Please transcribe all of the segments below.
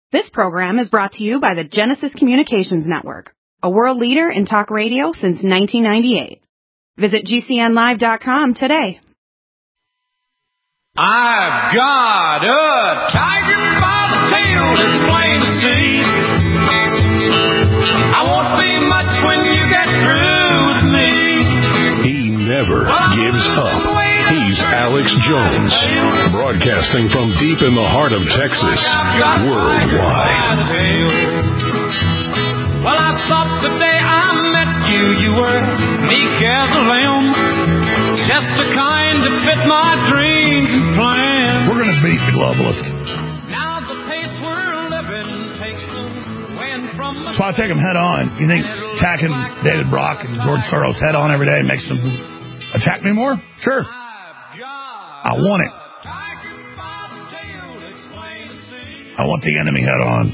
This program is brought to you by the Genesis Communications Network, a world leader in talk radio since 1998. Visit GCNlive.com today. I've got a tiger by the tail, it's plain to see. I won't be much when you get through with me. He never gives up. He's Alex Jones, broadcasting from deep in the heart of Texas, worldwide. Well, I thought the day I met you, you were meek as a lamb, just the kind that fit my dreams and plans. We're going to beat the globalists. Now the pace we're living takes the wind from the... So I take them head on. You think attacking David Brock and George Soros head on every day makes them attack me more? Sure. I want it. I want the enemy head on.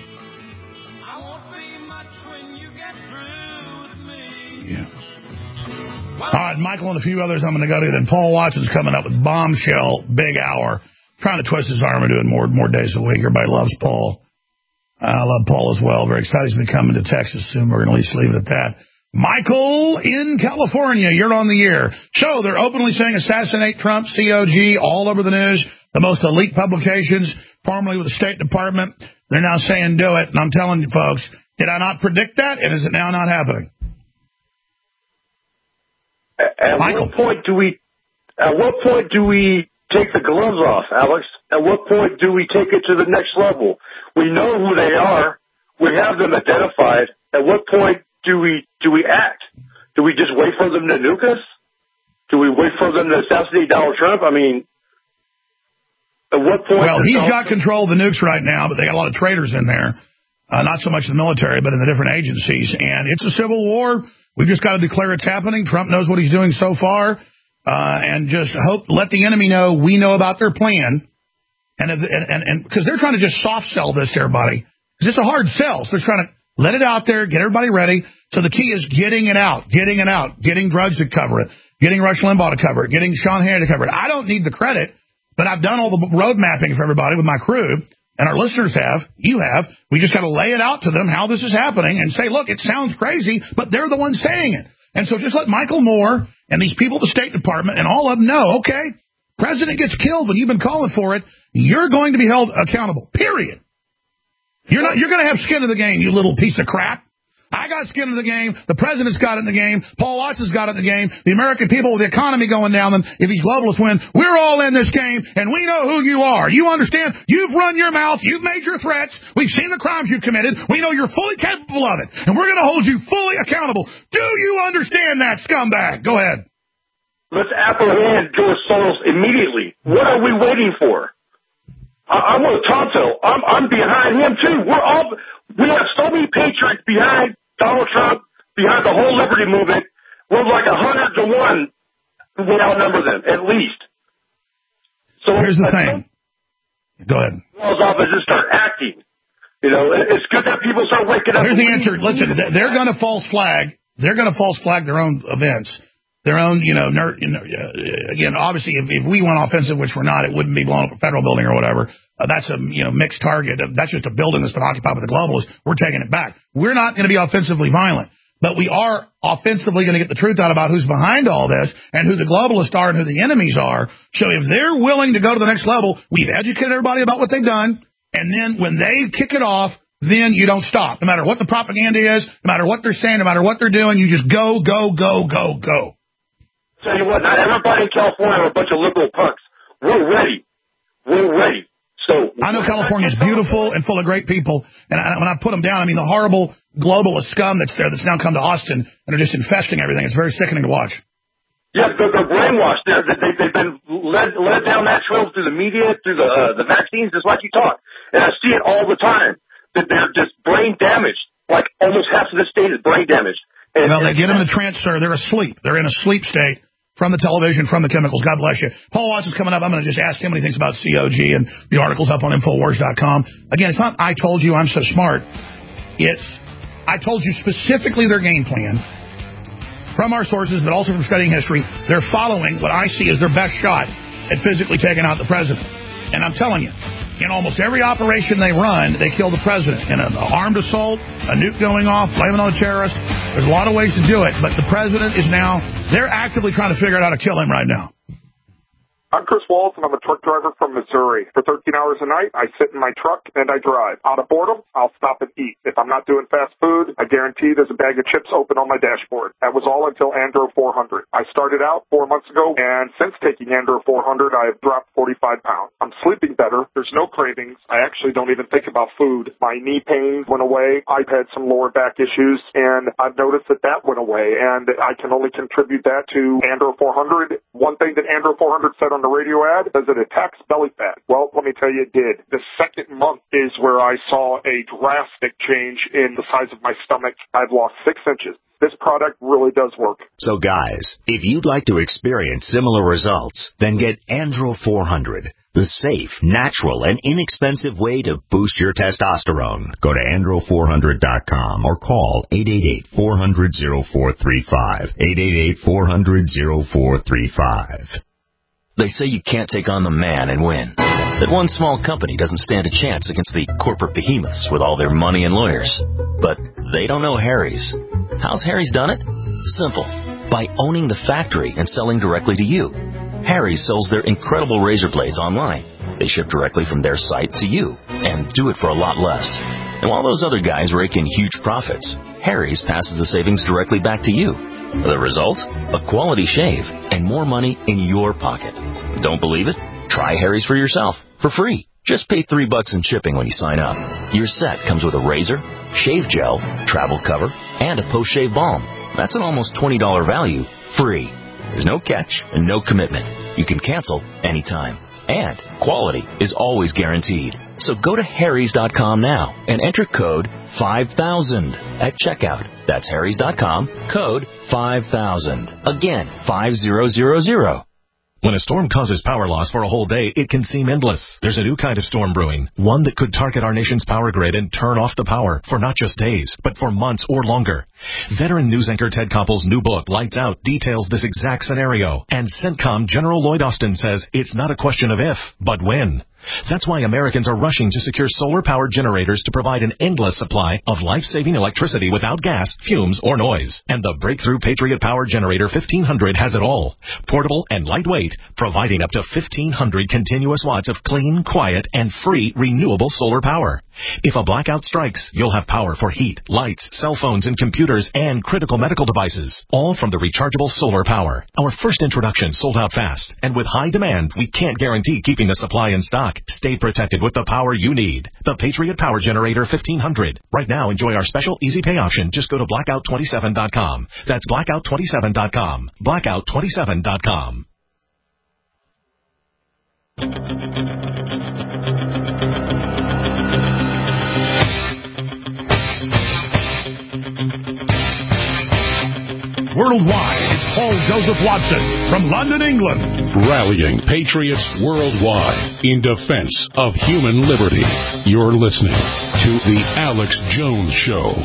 Yeah. All right, Michael and a few others I'm going to go to. Then Paul Watson's coming up with Bombshell, big hour. Trying to twist his arm and doing more days a week. Everybody loves Paul. I love Paul as well. Very excited he's been coming to Texas soon. We're going to at least leave it at that. Michael in California, you're on the air. So they're openly saying assassinate Trump, COG, all over the news. The most elite publications, formerly with the State Department, they're now saying do it. And I'm telling you, folks, did I not predict that? And is it now not happening? At Michael. what point do we take the gloves off, Alex? At what point do we take it to the next level? We know who they are. We have them identified. At what point do we act? Do we just wait for them to nuke us? Do we wait for them to assassinate Donald Trump? I mean, at what point? Well, he's got control of the nukes right now, but they got a lot of traitors in there. Not so much the military, but in the different agencies. And it's a civil war. We've just got to declare it's happening. Trump knows what he's doing so far. And just let the enemy know we know about their plan. And because they're trying to just soft sell this to everybody. Because it's a hard sell. So they're trying to let it out there, get everybody ready. So the key is getting it out, getting Drudge to cover it, getting Rush Limbaugh to cover it, getting Sean Hannity to cover it. I don't need the credit, but I've done all the road mapping for everybody with my crew, and our listeners have, you have. We just got to lay it out to them how this is happening and say, look, it sounds crazy, but they're the ones saying it. And so just let Michael Moore and these people at the State Department and all of them know, okay, president gets killed when you've been calling for it, you're going to be held accountable, period. You're going to have skin in the game, you little piece of crap. I got skin in the game. The president's got it in the game. Paul Watson's got it in the game. The American people with the economy going down them. If these globalists win, we're all in this game, and we know who you are. You understand? You've run your mouth. You've made your threats. We've seen the crimes you've committed. We know you're fully capable of it, and we're going to hold you fully accountable. Do you understand that, scumbag? Go ahead. Let's apprehend George Soros immediately. What are we waiting for? I'm with Tonto. I'm behind him too. We have so many patriots behind Donald Trump, behind the whole liberty movement. We're like 100 to 1. We outnumber them at least. So here's the thing. Go ahead. Walls off and just start acting. You know, it's good that people start waking up. Here's the answer. Listen, they're going to false flag. They're going to false flag their own events. Their own, again, obviously, if we went offensive, which we're not, it wouldn't be blowing up a federal building or whatever. That's a, mixed target. That's just a building that's been occupied by the globalists. We're taking it back. We're not going to be offensively violent, but we are offensively going to get the truth out about who's behind all this and who the globalists are and who the enemies are. So if they're willing to go to the next level, we've educated everybody about what they've done. And then when they kick it off, then you don't stop. No matter what the propaganda is, no matter what they're saying, no matter what they're doing, you just go. Tell you what, not everybody in California are a bunch of liberal punks. We're ready. So I know California is beautiful and full of great people, and when I put them down, I mean the horrible globalist scum that's there that's now come to Austin and are just infesting everything. It's very sickening to watch. Yeah, they're brainwashed. They've been led down that trail through the media, through the vaccines, just like you talk. And I see it all the time. That they're just brain damaged. Like almost half of the state is brain damaged. And, well, they get them to transfer. They're asleep. They're in a sleep state. From the television, from the chemicals. God bless you. Paul Watson's coming up. I'm going to just ask him what he thinks about COG, and the article's up on Infowars.com. Again, it's not I told you I'm so smart. It's I told you specifically their game plan from our sources, but also from studying history. They're following what I see as their best shot at physically taking out the president. And I'm telling you, In almost every operation they run, they kill the president. In an armed assault, a nuke going off, blaming on a terrorist. There's a lot of ways to do it, but the president is now, they're actively trying to figure out how to kill him right now. I'm Chris Walls, and I'm a truck driver from Missouri. For 13 hours a night, I sit in my truck and I drive. Out of boredom, I'll stop and eat. If I'm not doing fast food, I guarantee there's a bag of chips open on my dashboard. That was all until Andro 400. I started out 4 months ago, and since taking Andro 400, I've dropped 45 pounds. I'm sleeping better. There's no cravings. I actually don't even think about food. My knee pain went away. I've had some lower back issues, and I've noticed that went away, and I can only contribute that to Andro 400. One thing that Andro 400 said on the radio ad is it attacks belly fat. Well, let me tell you, it did. The second month is where I saw a drastic change in the size of my stomach. I've lost 6 inches. This product really does work. So guys, if you'd like to experience similar results, then get Andro 400, the safe, natural, and inexpensive way to boost your testosterone. Go to andro400.com or call 888-400-0435. 888-400-0435. They say you can't take on the man and win. That one small company doesn't stand a chance against the corporate behemoths with all their money and lawyers. But they don't know Harry's. How's Harry's done it? Simple. By owning the factory and selling directly to you. Harry's sells their incredible razor blades online. They ship directly from their site to you and do it for a lot less. And while those other guys rake in huge profits, Harry's passes the savings directly back to you. The result? A quality shave and more money in your pocket. Don't believe it? Try Harry's for yourself for free. Just pay $3 in shipping when you sign up. Your set comes with a razor, shave gel, travel cover, and a post-shave balm. That's an almost $20 value, free. There's no catch and no commitment. You can cancel anytime. And quality is always guaranteed. So go to harrys.com now and enter code 5000 at checkout. That's harrys.com, code 5000. Again, 5000. When a storm causes power loss for a whole day, it can seem endless. There's a new kind of storm brewing, one that could target our nation's power grid and turn off the power for not just days, but for months or longer. Veteran news anchor Ted Koppel's new book, Lights Out, details this exact scenario. And CENTCOM General Lloyd Austin says it's not a question of if, but when. That's why Americans are rushing to secure solar-powered generators to provide an endless supply of life-saving electricity without gas, fumes, or noise. And the breakthrough Patriot Power Generator 1500 has it all. Portable and lightweight, providing up to 1,500 continuous watts of clean, quiet, and free renewable solar power. If a blackout strikes, you'll have power for heat, lights, cell phones, and computers, and critical medical devices, all from the rechargeable solar power. Our first introduction sold out fast, and with high demand, we can't guarantee keeping the supply in stock. Stay protected with the power you need. The Patriot Power Generator 1500. Right now, enjoy our special easy pay option. Just go to blackout27.com. That's blackout27.com. Blackout27.com. Worldwide, it's Paul Joseph Watson from London, England. Rallying patriots worldwide in defense of human liberty. You're listening to The Alex Jones Show.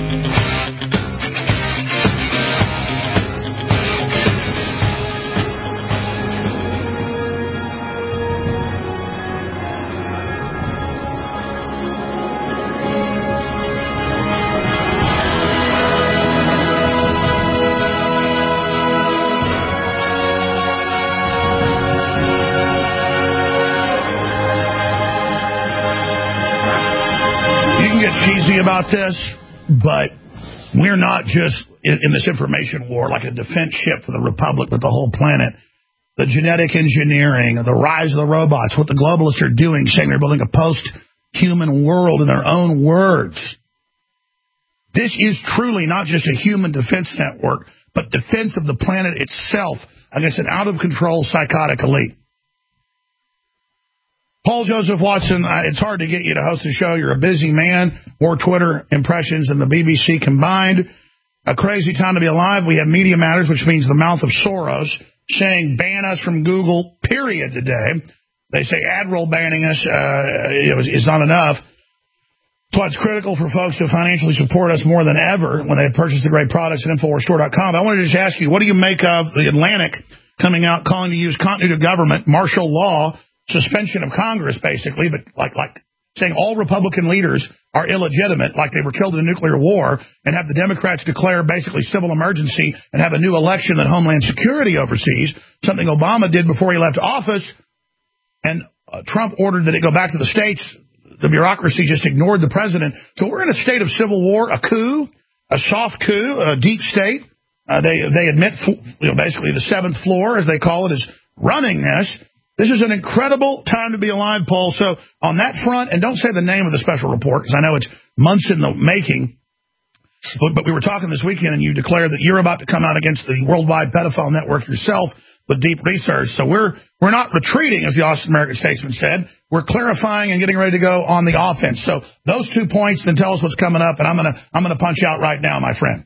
About this, but we're not just in this information war like a defense ship for the Republic, but the whole planet. The genetic engineering, the rise of the robots, what the globalists are doing, saying they're building a post-human world in their own words. This is truly not just a human defense network, but defense of the planet itself against an out-of-control psychotic elite. Paul Joseph Watson, it's hard to get you to host a show. You're a busy man. More Twitter impressions than the BBC combined. A crazy time to be alive. We have Media Matters, which means the mouth of Soros, saying ban us from Google, period, today. They say ad roll banning us is not enough. That's why it's critical for folks to financially support us more than ever when they purchase the great products at InfoWarsStore.com. I wanted to just ask you, what do you make of the Atlantic coming out calling to use continuity of government, martial law, suspension of Congress, basically, but like saying all Republican leaders are illegitimate, like they were killed in a nuclear war, and have the Democrats declare basically civil emergency and have a new election that Homeland Security oversees, something Obama did before he left office, and Trump ordered that it go back to the states. The bureaucracy just ignored the president. So we're in a state of civil war, a coup, a soft coup, a deep state. They admit, basically the seventh floor, as they call it, is running this. This is an incredible time to be alive, Paul. So on that front, and don't say the name of the special report, because I know it's months in the making, but we were talking this weekend, and you declared that you're about to come out against the worldwide pedophile network yourself with deep research. So we're not retreating, as the Austin American Statesman said. We're clarifying and getting ready to go on the offense. So those 2 points, then tell us what's coming up, and I'm gonna punch out right now, my friend.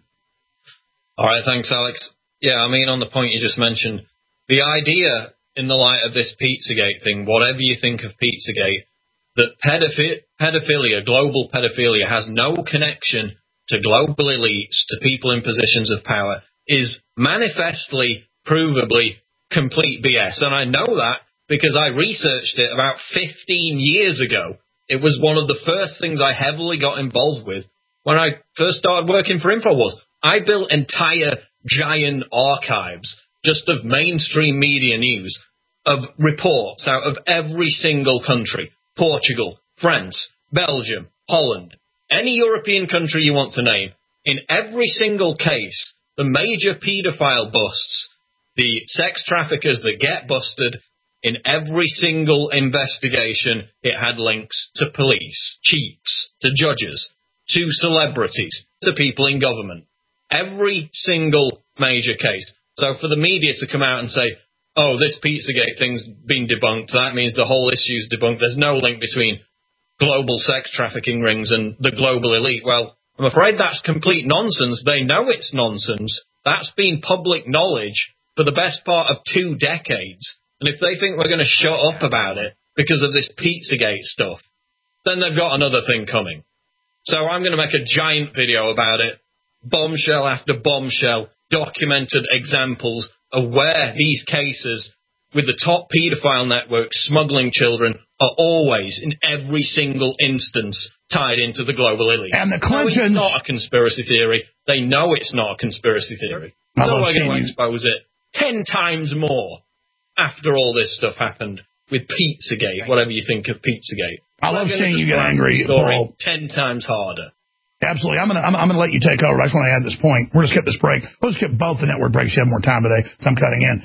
All right, thanks, Alex. Yeah, I mean, on the point you just mentioned, the idea in the light of this Pizzagate thing, whatever you think of Pizzagate, that pedophilia, global pedophilia, has no connection to global elites, to people in positions of power, is manifestly, provably, complete BS. And I know that because I researched it about 15 years ago. It was one of the first things I heavily got involved with when I first started working for InfoWars. I built entire giant archives just of mainstream media news, of reports out of every single country, Portugal, France, Belgium, Holland, any European country you want to name. In every single case, the major paedophile busts, the sex traffickers that get busted, in every single investigation, it had links to police, chiefs, to judges, to celebrities, to people in government. Every single major case. So for the media to come out and say, oh, this Pizzagate thing's been debunked, that means the whole issue's debunked, there's no link between global sex trafficking rings and the global elite. Well, I'm afraid that's complete nonsense. They know it's nonsense. That's been public knowledge for the best part of 2 decades. And if they think we're going to shut up about it because of this Pizzagate stuff, then they've got another thing coming. So I'm going to make a giant video about it, bombshell after bombshell, documented examples of where these cases with the top paedophile networks smuggling children are always, in every single instance, tied into the global elite. And the Clintons... No, it's not a conspiracy theory. They know it's not a conspiracy theory. So we're going to expose it 10 times more after all this stuff happened with Pizzagate, whatever you think of Pizzagate. I love seeing you get angry, Paul. 10 times harder. Absolutely. I'm gonna let you take over. I just want to add this point. We're going to skip this break. We'll skip both the network breaks. You have more time today, so I'm cutting in.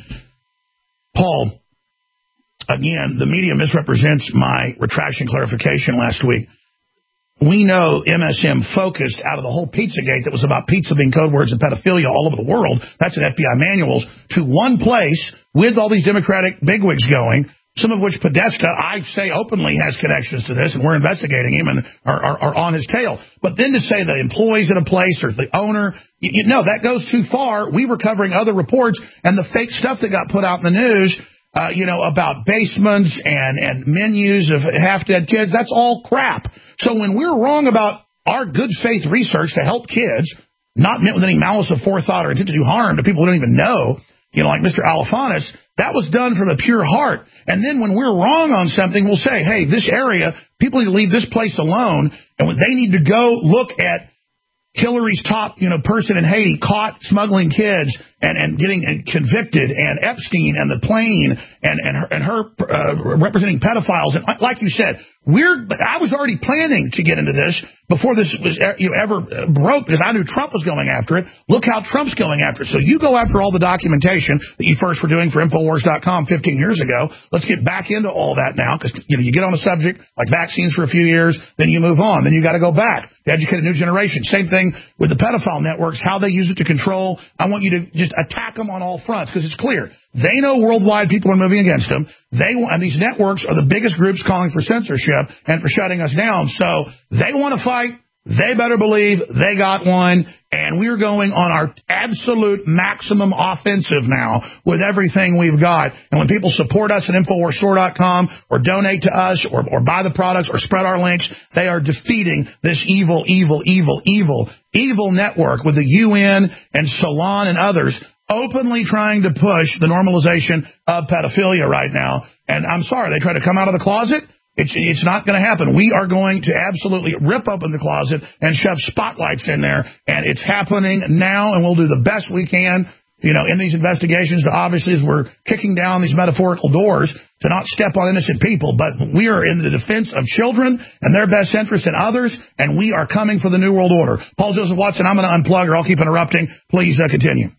Paul, again, the media misrepresents my retraction clarification last week. We know MSM focused out of the whole Pizzagate that was about pizza being code words and pedophilia all over the world. That's in FBI manuals, to one place with all these Democratic bigwigs going, some of which Podesta, I say openly, has connections to this, and we're investigating him and are on his tail. But then to say the employees at a place or the owner, no, that goes too far. We were covering other reports and the fake stuff that got put out in the news, about basements and menus of half-dead kids. That's all crap. So when we're wrong about our good faith research to help kids, not meant with any malice of forethought or intent to do harm to people who don't even know, like Mr. Alifanis, that was done from a pure heart. And then when we're wrong on something, we'll say, hey, this area, people need to leave this place alone, and they need to go look at Hillary's top, person in Haiti caught smuggling kids and getting convicted, and Epstein and the plane and her representing pedophiles. And like you said, I was already planning to get into this before this was ever broke, because I knew Trump was going after it. Look how Trump's going after it. So you go after all the documentation that you first were doing for Infowars.com 15 years ago. Let's get back into all that now, because you get on a subject like vaccines for a few years, then you move on, then you got to go back to educate a new generation. Same thing with the pedophile networks, how they use it to control. I want you to just attack them on all fronts, because it's clear. They know worldwide people are moving against them. And these networks are the biggest groups calling for censorship and for shutting us down. So they want to fight. They better believe they got one. And we're going on our absolute maximum offensive now with everything we've got. And when people support us at InfoWarsStore.com or donate to us or buy the products or spread our links, they are defeating this evil network with the UN and Salon and others openly trying to push the normalization of pedophilia right now. And I'm sorry, they try to come out of the closet. It's not going to happen. We are going to absolutely rip open the closet and shove spotlights in there. And it's happening now, and we'll do the best we can, in these investigations to obviously, as we're kicking down these metaphorical doors, to not step on innocent people. But we are in the defense of children and their best interests and others, and we are coming for the New World Order. Paul Joseph Watson, I'm going to unplug, or I'll keep interrupting. Please continue.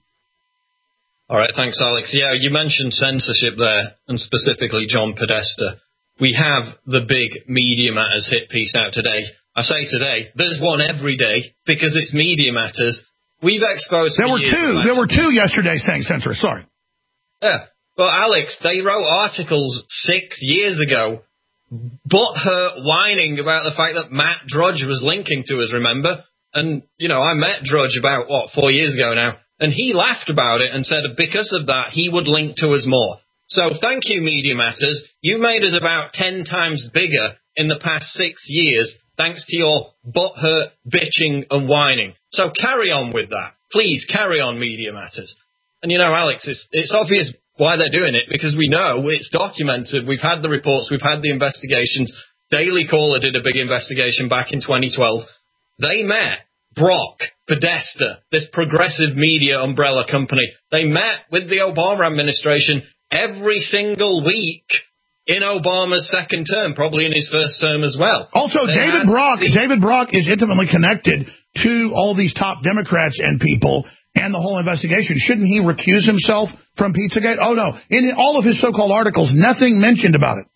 All right, thanks, Alex. Yeah, you mentioned censorship there, and specifically John Podesta. We have the big Media Matters hit piece out today. I say today, there's one every day, because it's Media Matters. We've exposed... There were two yesterday saying censor, sorry. Yeah, but Alex, they wrote articles 6 years ago, butthurt whining about the fact that Matt Drudge was linking to us, remember? And, I met Drudge about, 4 years ago now, and he laughed about it and said because of that, he would link to us more. So thank you, Media Matters. You made us about 10 times bigger in the past 6 years, thanks to your butthurt bitching and whining. So carry on with that. Please carry on, Media Matters. And Alex, it's obvious why they're doing it, because we know it's documented. We've had the reports, we've had the investigations. Daily Caller did a big investigation back in 2012. They met Brock, Podesta, this progressive media umbrella company. They met with the Obama administration every single week in Obama's second term, probably in his first term as well. Also, David Brock is intimately connected to all these top Democrats and people and the whole investigation. Shouldn't he recuse himself from Pizzagate? Oh, no. In all of his so-called articles, nothing mentioned about it.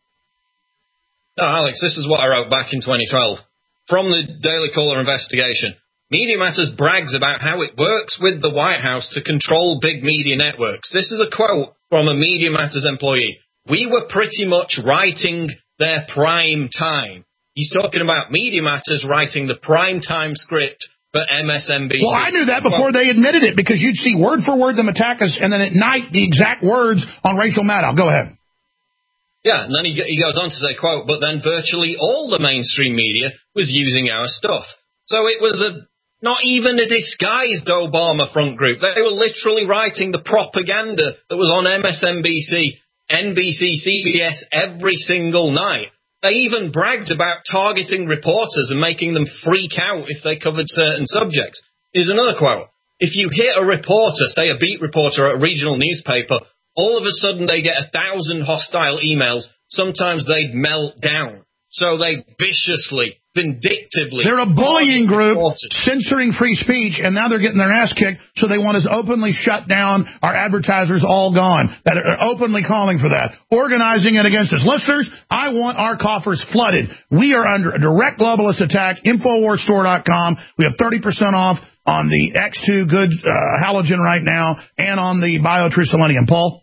No, Alex, this is what I wrote back in 2012. From the Daily Caller investigation, Media Matters brags about how it works with the White House to control big media networks. This is a quote from a Media Matters employee. We were pretty much writing their prime time. He's talking about Media Matters writing the prime time script for MSNBC. Well, I knew that before they admitted it, because you'd see word for word them attack us, and then at night the exact words on Rachel Maddow. Go ahead. Yeah, and then he goes on to say, quote, but then virtually all the mainstream media was using our stuff. So it was not even a disguised Obama front group. They were literally writing the propaganda that was on MSNBC, NBC, CBS every single night. They even bragged about targeting reporters and making them freak out if they covered certain subjects. Here's another quote. If you hit a reporter, say a beat reporter at a regional newspaper, all of a sudden they get 1,000 hostile emails. Sometimes they'd melt down. So they viciously, vindictively... They're a bullying group censoring free speech, and now they're getting their ass kicked, so they want us openly shut down, our advertisers all gone. That are openly calling for that, organizing it against us. Listeners, I want our coffers flooded. We are under a direct globalist attack. InfoWarsStore.com. We have 30% off on the X2 Good Halogen right now, and on the BioTrue Selenium. Paul?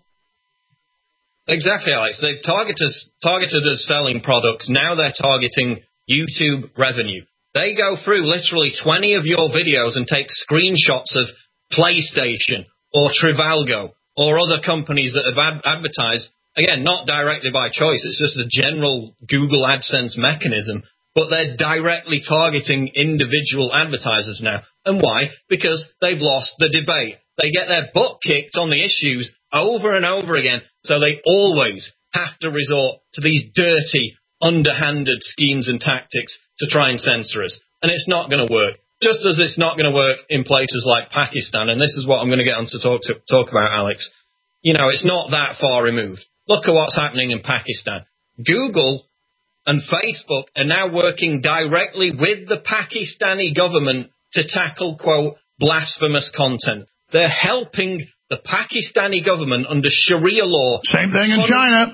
Exactly, Alex. They've targeted us selling products. Now they're targeting YouTube revenue. They go through literally 20 of your videos and take screenshots of PlayStation or Trivago or other companies that have advertised. Again, not directly by choice. It's just a general Google AdSense mechanism. But they're directly targeting individual advertisers now. And why? Because they've lost the debate. They get their butt kicked on the issues over and over again, so they always have to resort to these dirty, underhanded schemes and tactics to try and censor us. And it's not going to work. Just as it's not going to work in places like Pakistan, and this is what I'm going to get on to talk about, Alex. It's not that far removed. Look at what's happening in Pakistan. Google and Facebook are now working directly with the Pakistani government to tackle, quote, blasphemous content. They're helping the Pakistani government under Sharia law. Same thing in China.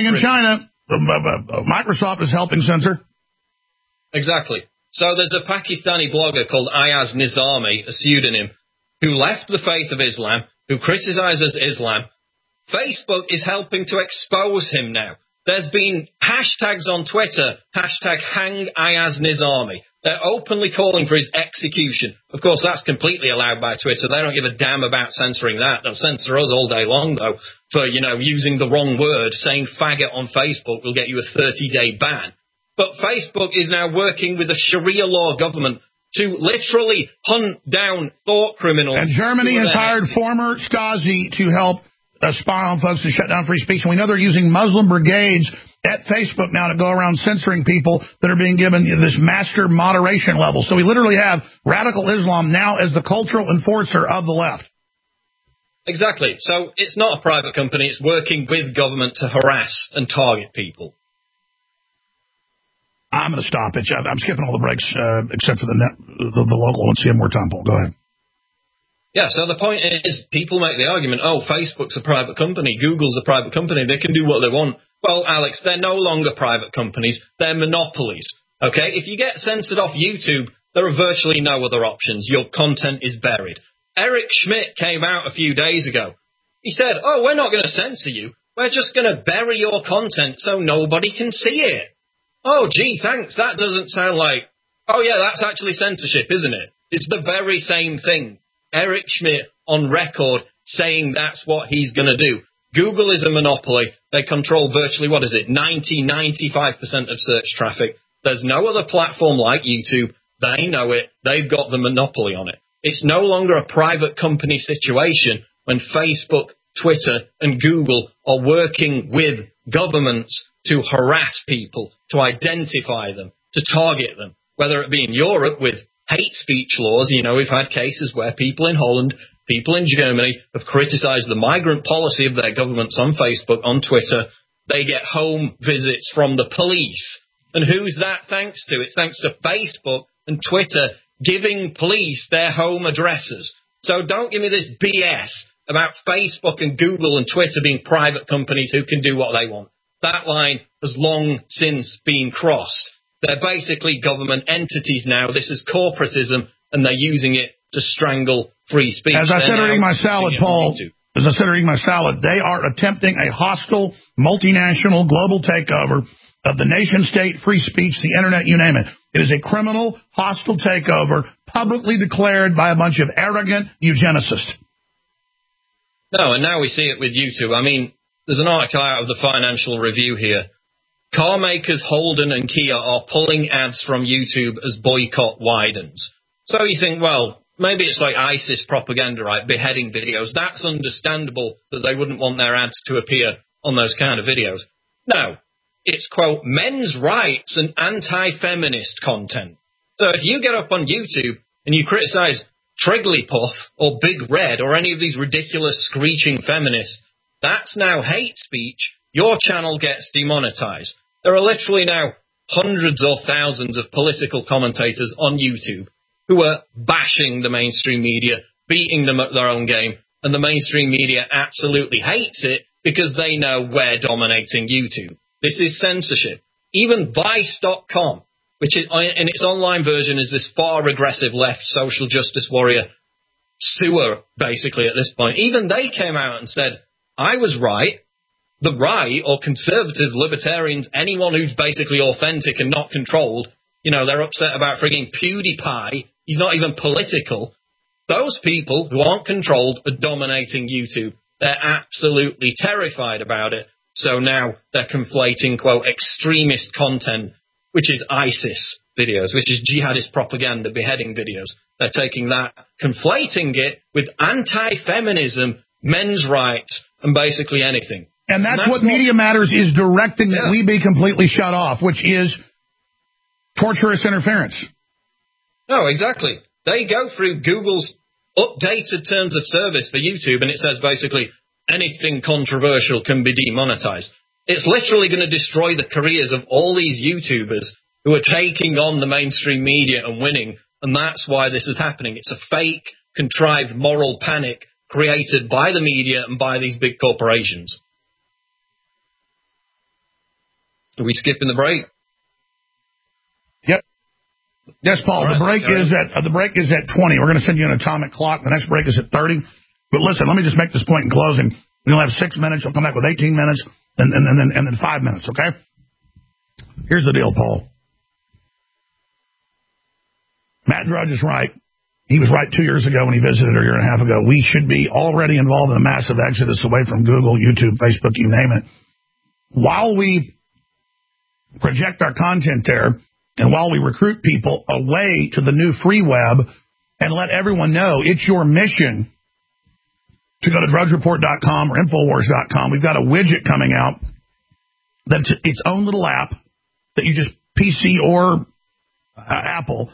Microsoft is helping censor. Exactly. So there's a Pakistani blogger called Ayaz Nizami, a pseudonym, who left the faith of Islam, who criticizes Islam. Facebook is helping to expose him now. There's been hashtags on Twitter, hashtag hang Ayaz Nizami. They're openly calling for his execution. Of course, that's completely allowed by Twitter. They don't give a damn about censoring that. They'll censor us all day long, though, for, using the wrong word. Saying faggot on Facebook will get you a 30-day ban. But Facebook is now working with a Sharia law government to literally hunt down thought criminals. And Germany has hired former Stasi to help spy on folks to shut down free speech. And we know they're using Muslim brigades at Facebook now to go around censoring people that are being given this master moderation level. So we literally have radical Islam now as the cultural enforcer of the left. Exactly. So it's not a private company. It's working with government to harass and target people. I'm going to stop it. I'm skipping all the breaks except for the local one. See one more time, Paul. Go ahead. Yeah, so the point is people make the argument, oh, Facebook's a private company, Google's a private company, they can do what they want. Well, Alex, they're no longer private companies, they're monopolies. Okay, if you get censored off YouTube, there are virtually no other options. Your content is buried. Eric Schmidt came out a few days ago. He said, oh, we're not going to censor you. We're just going to bury your content so nobody can see it. Oh, gee, thanks. That doesn't sound like... Oh, yeah, that's actually censorship, isn't it? It's the very same thing. Eric Schmidt on record saying that's what he's going to do. Google is a monopoly. They control virtually, 95% of search traffic. There's no other platform like YouTube. They know it. They've got the monopoly on it. It's no longer a private company situation when Facebook, Twitter, and Google are working with governments to harass people, to identify them, to target them, whether it be in Europe with hate speech laws. You know, we've had cases where people in Holland, people in Germany have criticized the migrant policy of their governments on Facebook, on Twitter. They get home visits from the police. And who's that thanks to? It's thanks to Facebook and Twitter giving police their home addresses. So don't give me this BS about Facebook and Google and Twitter being private companies who can do what they want. That line has long since been crossed. They're basically government entities now. This is corporatism, and they're using it to strangle free speech. As I said eating my salad, Paul, they are attempting a hostile, multinational, global takeover of the nation-state, free speech, the Internet, you name it. It is a criminal, hostile takeover, publicly declared by a bunch of arrogant eugenicists. No, and now we see it with YouTube. I mean, there's an article out of the Financial Review here. Car makers Holden and Kia are pulling ads from YouTube as boycott widens. So you think, well, maybe it's like ISIS propaganda, right? Beheading videos. That's understandable that they wouldn't want their ads to appear on those kind of videos. No, it's, quote, men's rights and anti-feminist content. So if you get up on YouTube and you criticize Trigglypuff or Big Red or any of these ridiculous screeching feminists, that's now hate speech. Your channel gets demonetized. There are literally now hundreds or thousands of political commentators on YouTube who are bashing the mainstream media, beating them at their own game, and the mainstream media absolutely hates it because they know we're dominating YouTube. This is censorship. Even Vice.com, which is, in its online version is this far regressive left social justice warrior sewer, basically, at this point. Even they came out and said, I was right. The right, or conservative libertarians, anyone who's basically authentic and not controlled, you know, they're upset about frigging PewDiePie. He's not even political. Those people who aren't controlled are dominating YouTube. They're absolutely terrified about it. So now they're conflating, quote, extremist content, which is ISIS videos, which is jihadist propaganda, beheading videos. They're taking that, conflating it with anti-feminism, men's rights, and basically anything. And that's what Media Matters is directing that we be completely shut off, which is torturous interference. No, exactly. They go through Google's updated terms of service for YouTube, and it says basically anything controversial can be demonetized. It's literally going to destroy the careers of all these YouTubers who are taking on the mainstream media and winning, and that's why this is happening. It's a fake, contrived moral panic created by the media and by these big corporations. Are we skipping the break? Yep. Yes, Paul. Right, the break is at 20. We're going to send you an atomic clock. The next break is at 30. But listen, let me just make this point in closing. We'll have 6 minutes. We'll come back with 18 minutes and then 5 minutes. Okay. Here's the deal, Paul. Matt Drudge is right. He was right 2 years ago when he visited, or a year and a half ago. We should be already involved in a massive exodus away from Google, YouTube, Facebook, you name it. While we project our content there, and while we recruit people away to the new free web and let everyone know it's your mission to go to drugsreport.com or Infowars.com, we've got a widget coming out that's its own little app that you just PC or Apple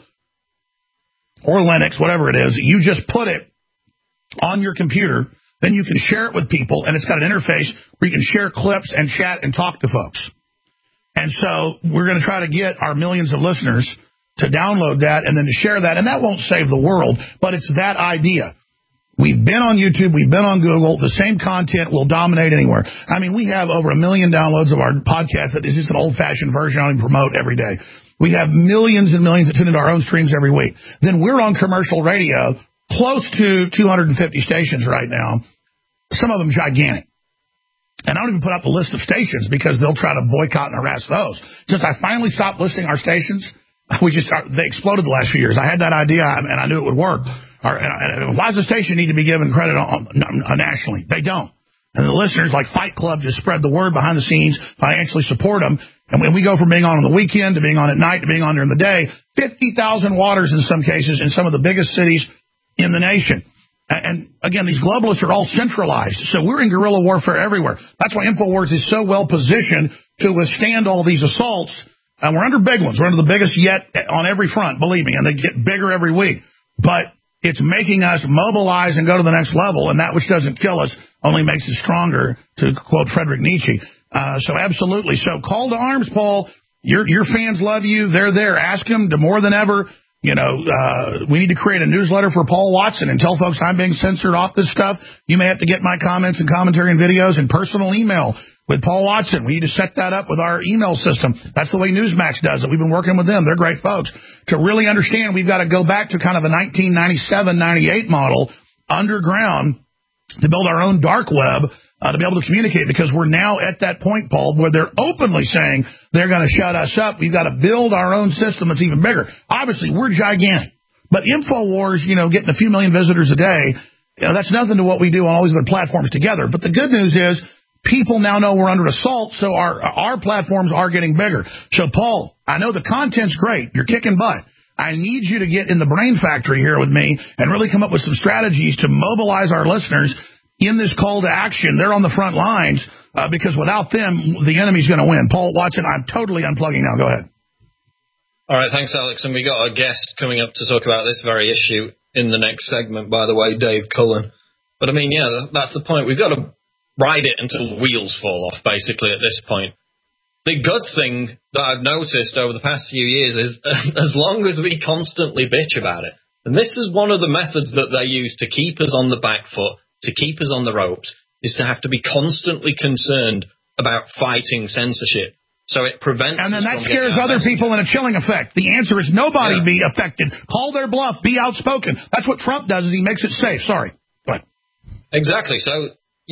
or Linux, whatever it is, you just put it on your computer, then you can share it with people, and it's got an interface where you can share clips and chat and talk to folks. And so we're going to try to get our millions of listeners to download that and then to share that, and that won't save the world, but it's that idea. We've been on YouTube, we've been on Google, the same content will dominate anywhere. I mean, we have over 1 million downloads of our podcast that is just an old-fashioned version I promote every day. We have millions and millions that tune into our own streams every week. Then we're on commercial radio, close to 250 stations right now, some of them gigantic. And I don't even put out the list of stations because they'll try to boycott and harass those. Since I finally stopped listing our stations, they exploded the last few years. I had that idea, and I knew it would work. Why does the station need to be given credit nationally? They don't. And the listeners like Fight Club just spread the word behind the scenes, financially support them. And when we go from being on the weekend to being on at night to being on during the day, 50,000 waters in some cases in some of the biggest cities in the nation. And again, these globalists are all centralized. So we're in guerrilla warfare everywhere. That's why InfoWars is so well positioned to withstand all these assaults. And we're under big ones. We're under the biggest yet on every front, believe me, and they get bigger every week. But it's making us mobilize and go to the next level, and that which doesn't kill us only makes us stronger, to quote Friedrich Nietzsche. So absolutely. So call to arms, Paul. Your fans love you. They're there. Ask them to more than ever. You know, we need to create a newsletter for Paul Watson and tell folks I'm being censored off this stuff. You may have to get my comments and commentary and videos and personal email with Paul Watson. We need to set that up with our email system. That's the way Newsmax does it. We've been working with them. They're great folks. To really understand, we've got to go back to kind of a 1997-98 model underground to build our own dark web to be able to communicate, because we're now at that point, Paul, where they're openly saying they're going to shut us up. We've got to build our own system that's even bigger. Obviously, we're gigantic. But InfoWars, getting a few million visitors a day, that's nothing to what we do on all these other platforms together. But the good news is people now know we're under assault, so our platforms are getting bigger. So, Paul, I know the content's great. You're kicking butt. I need you to get in the brain factory here with me and really come up with some strategies to mobilize our listeners in this call to action. They're on the front lines because without them, the enemy's going to win. Paul Watson, I'm totally unplugging now. Go ahead. All right, thanks, Alex. And we got a guest coming up to talk about this very issue in the next segment, by the way, Dave Cullen. But, I mean, yeah, that's the point. We've got to ride it until the wheels fall off, basically, at this point. The good thing that I've noticed over the past few years is as long as we constantly bitch about it, and this is one of the methods that they use to keep us on the back foot, to keep us on the ropes, is to have to be constantly concerned about fighting censorship. So it prevents and then that scares other people in a chilling effect. The answer is nobody be affected. Call their bluff. Be outspoken. That's what Trump does, is he makes it safe. Sorry. Go ahead. Exactly. So,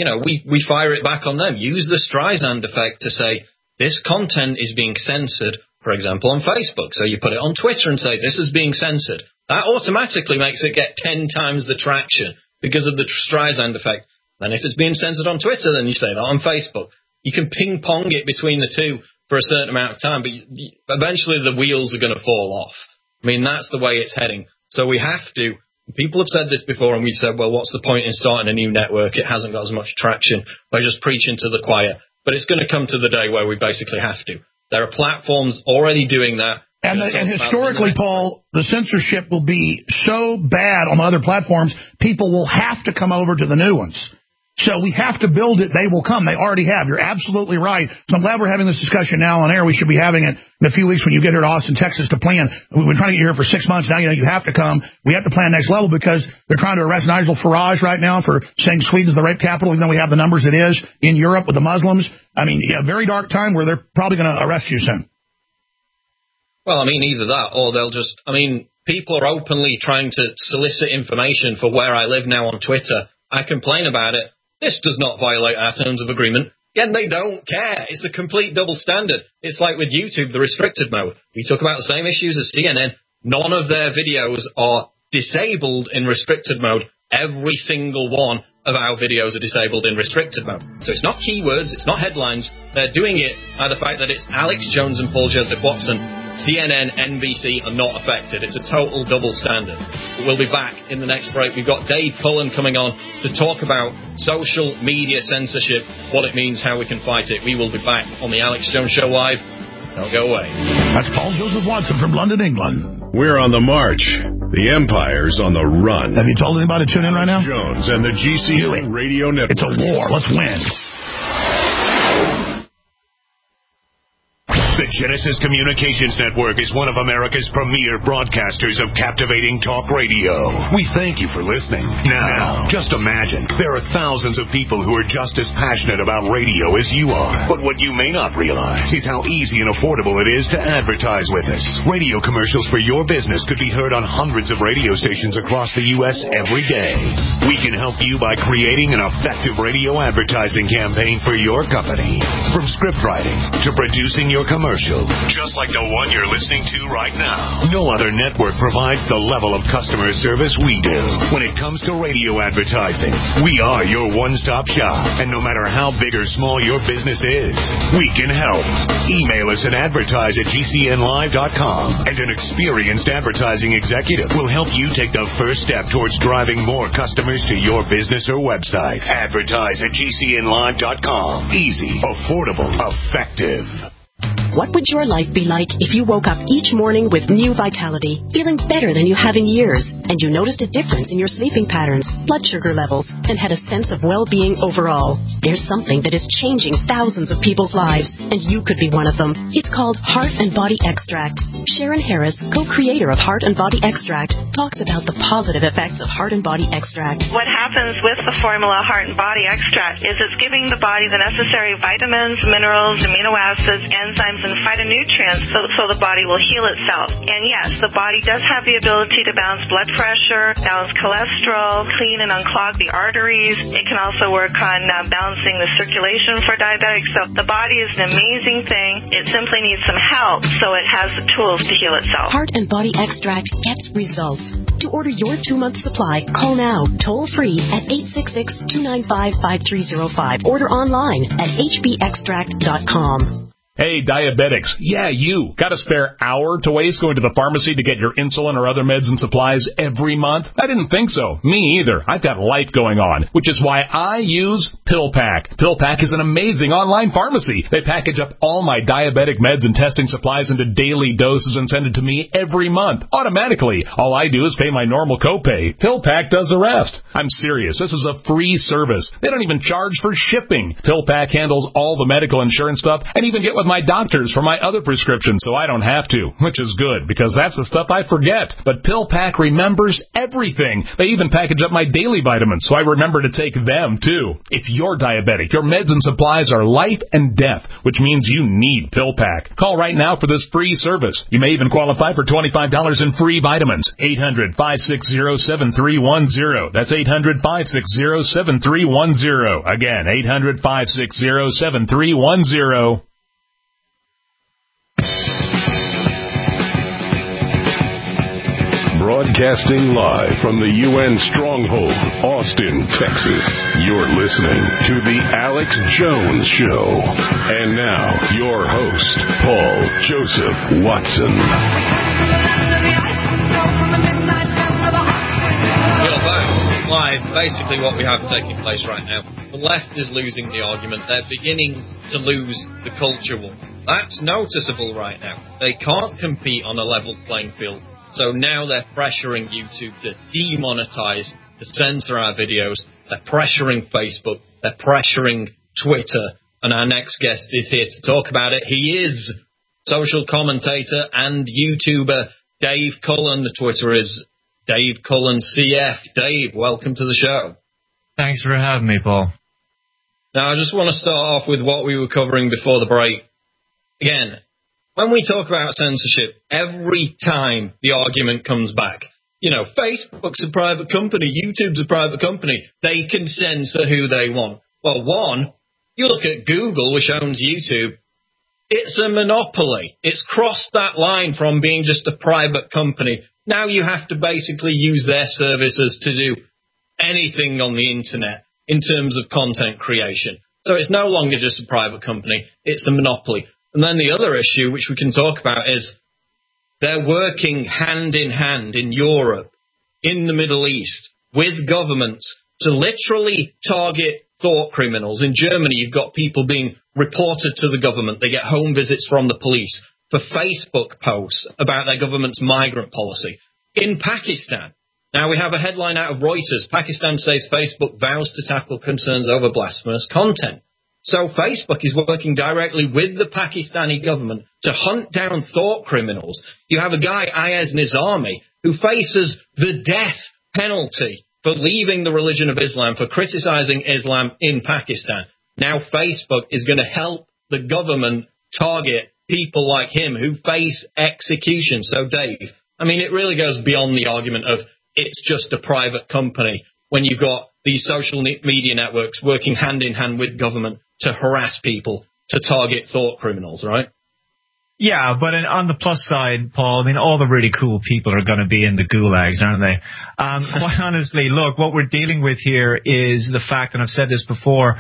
we fire it back on them. Use the Streisand effect to say, this content is being censored, for example, on Facebook. So you put it on Twitter and say, this is being censored. That automatically makes it get 10 times the traction because of the Streisand effect. And if it's being censored on Twitter, then you say that on Facebook. You can ping-pong it between the two for a certain amount of time, but eventually the wheels are going to fall off. I mean, that's the way it's heading. So we have to. People have said this before, and we've said, well, what's the point in starting a new network? It hasn't got as much traction by just preaching to the choir. But it's going to come to the day where we basically have to. There are platforms already doing that. And historically, Paul, the censorship will be so bad on the other platforms, people will have to come over to the new ones. So we have to build it. They will come. They already have. You're absolutely right. So I'm glad we're having this discussion now on air. We should be having it in a few weeks when you get here to Austin, Texas to plan. We've been trying to get you here for 6 months. Now you have to come. We have to plan next level because they're trying to arrest Nigel Farage right now for saying Sweden's the rape capital, even though we have the numbers it is in Europe with the Muslims. I mean, a very dark time where they're probably going to arrest you soon. Well, I mean, either that or they'll just, people are openly trying to solicit information for where I live now on Twitter. I complain about it. This does not violate our terms of agreement. Again, they don't care. It's a complete double standard. It's like with YouTube, the restricted mode. We talk about the same issues as CNN. None of their videos are disabled in restricted mode. Every single one of our videos are disabled in restricted mode. So it's not keywords, it's not headlines. They're doing it by the fact that it's Alex Jones and Paul Joseph Watson CNN, NBC are not affected. It's a total double standard. But we'll be back in the next break. We've got Dave Cullen coming on to talk about social media censorship, what it means, how we can fight it. We will be back on the Alex Jones Show Live. Don't go away. That's Paul Joseph Watson from London, England. We're on the march. The Empire's on the run. Have you told anybody to tune in right now? Jones and the GCN Radio Network. It's a war. Let's win. The Genesis Communications Network is one of America's premier broadcasters of captivating talk radio. We thank you for listening. Now, just imagine, there are thousands of people who are just as passionate about radio as you are. But what you may not realize is how easy and affordable it is to advertise with us. Radio commercials for your business could be heard on hundreds of radio stations across the U.S. every day. We can help you by creating an effective radio advertising campaign for your company. From script writing to producing your commercial, just like the one you're listening to right now. No other network provides the level of customer service we do. When it comes to radio advertising, we are your one-stop shop. And no matter how big or small your business is, we can help. Email us at advertise@gcnlive.com, and an experienced advertising executive will help you take the first step towards driving more customers to your business or website. Advertise@gcnlive.com. Easy, affordable, effective. What would your life be like if you woke up each morning with new vitality, feeling better than you have in years, and you noticed a difference in your sleeping patterns, blood sugar levels, and had a sense of well-being overall? There's something that is changing thousands of people's lives, and you could be one of them. It's called Heart and Body Extract. Sharon Harris, co-creator of Heart and Body Extract, talks about the positive effects of Heart and Body Extract. What happens with the formula Heart and Body Extract is it's giving the body the necessary vitamins, minerals, amino acids, enzymes, and phytonutrients so the body will heal itself. And yes, the body does have the ability to balance blood pressure, balance cholesterol, clean and unclog the arteries. It can also work on balancing the circulation for diabetics. So the body is an amazing thing. It simply needs some help so it has the tools to heal itself. Heart and Body Extract gets results. To order your 2-month supply, call now, toll free at 866-295-5305. Order online at hbextract.com. Hey, diabetics. Yeah, you. Got a spare hour to waste going to the pharmacy to get your insulin or other meds and supplies every month? I didn't think so. Me either. I've got life going on, which is why I use PillPack. PillPack is an amazing online pharmacy. They package up all my diabetic meds and testing supplies into daily doses and send it to me every month, automatically. All I do is pay my normal copay. PillPack does the rest. I'm serious. This is a free service. They don't even charge for shipping. PillPack handles all the medical insurance stuff and even get with my doctors for my other prescriptions so I don't have to, which is good because that's the stuff I forget. But PillPack remembers everything. They even package up my daily vitamins so I remember to take them too. If you're diabetic, your meds and supplies are life and death, which means you need PillPack. Call right now for this free service. You may even qualify for $25 in free vitamins. 800-560-7310. That's 800-560-7310. Again, 800-560-7310. Broadcasting live from the UN Stronghold, Austin, Texas. You're listening to The Alex Jones Show. And now, your host, Paul Joseph Watson. We're back live. Basically what we have taking place right now. The left is losing the argument. They're beginning to lose the culture war. That's noticeable right now. They can't compete on a level playing field. So now they're pressuring YouTube to demonetize, to censor our videos. They're pressuring Facebook. They're pressuring Twitter. And our next guest is here to talk about it. He is social commentator and YouTuber Dave Cullen. The Twitter is Dave Cullen CF. Dave, welcome to the show. Thanks for having me, Paul. Now, I just want to start off with what we were covering before the break. Again, when we talk about censorship, every time the argument comes back, you know, Facebook's a private company, YouTube's a private company, they can censor who they want. Well, one, you look at Google, which owns YouTube, it's a monopoly. It's crossed that line from being just a private company. Now you have to basically use their services to do anything on the internet in terms of content creation. So it's no longer just a private company, it's a monopoly. And then the other issue, which we can talk about, is They're working hand in hand in Europe, in the Middle East, with governments to literally target thought criminals. In Germany, you've got people being reported to the government. They get home visits from the police for Facebook posts about their government's migrant policy. In Pakistan, now we have a headline out of Reuters. Pakistan says Facebook vows to tackle concerns over blasphemous content. So Facebook is working directly with the Pakistani government to hunt down thought criminals. You have a guy, Ayaz Nizami, who faces the death penalty for leaving the religion of Islam, for criticizing Islam in Pakistan. Now Facebook is going to help the government target people like him who face execution. So, Dave, I mean, it really goes beyond the argument of it's just a private company when you've got these social media networks working hand in hand with government to harass people, to target thought criminals, right? Yeah, but on the plus side, Paul, I mean, all the really cool people are going to be in the gulags, aren't they? Quite honestly, look, what we're dealing with here is the fact, and I've said this before,